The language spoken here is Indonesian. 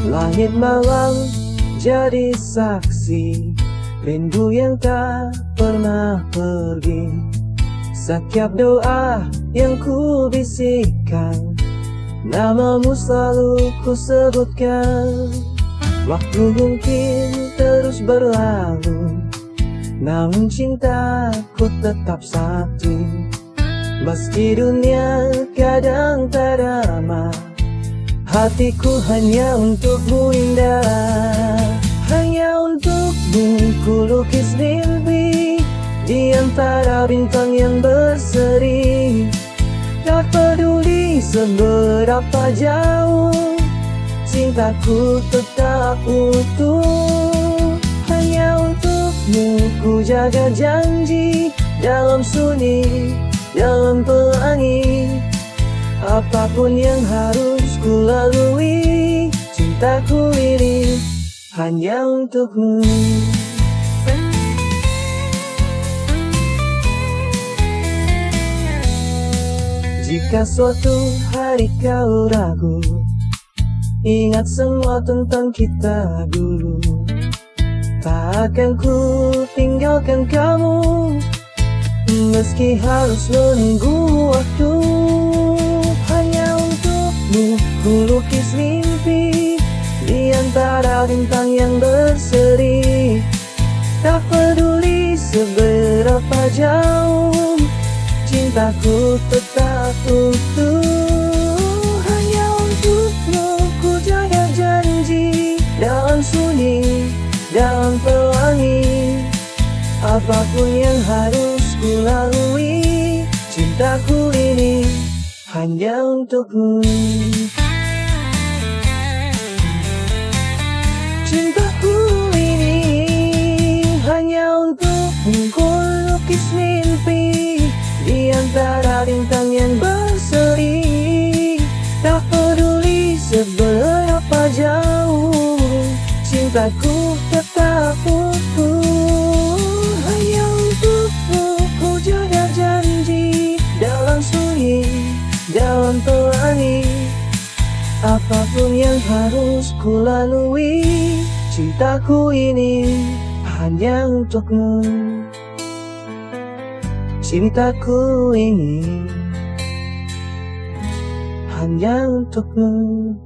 Langit malam jadi saksi, rindu yang tak pernah pergi. Setiap doa yang ku bisikkan, namamu selalu ku sebutkan. Waktu mungkin terus berlalu, namun cintaku tetap satu. Meski dunia kadang tak ramah, hatiku hanya untukmu indah. Hanya untukmu ku lukis mimpi di antara bintang yang berseri. Tak peduli seberapa jauh, cintaku tetap utuh. Hanya untukmu ku jaga janji, dalam sunyi, dalam pelangi. Apapun yang harus ku lalui, cintaku ini hanya untukmu. Jika suatu hari kau ragu, ingat semua tentang kita dulu. Tak akan ku tinggalkan kamu, meski harus menunggu waktu. Hanya untukmu ku lukis mimpi di antara bintang yang berseri. Tak peduli seberapa jauh, cintaku tetap utuh. Hanya untukmu ku jaga janji, dalam sunyi, dalam pelangi. Apapun yang harus ku lalui, cintaku ini hanya untukmu. Cintaku ini hanya untukmu, ku lukis mimpi di antara bintang yang berseri. Tak peduli seberapa jauh, cintaku tetap utuh. Hanya untukmu ku jaga janji, dalam sunyi, dalam pelangi. Apapun yang harus ku lalui, cintaku ini hanya untukmu. Cintaku ini hanya untukmu.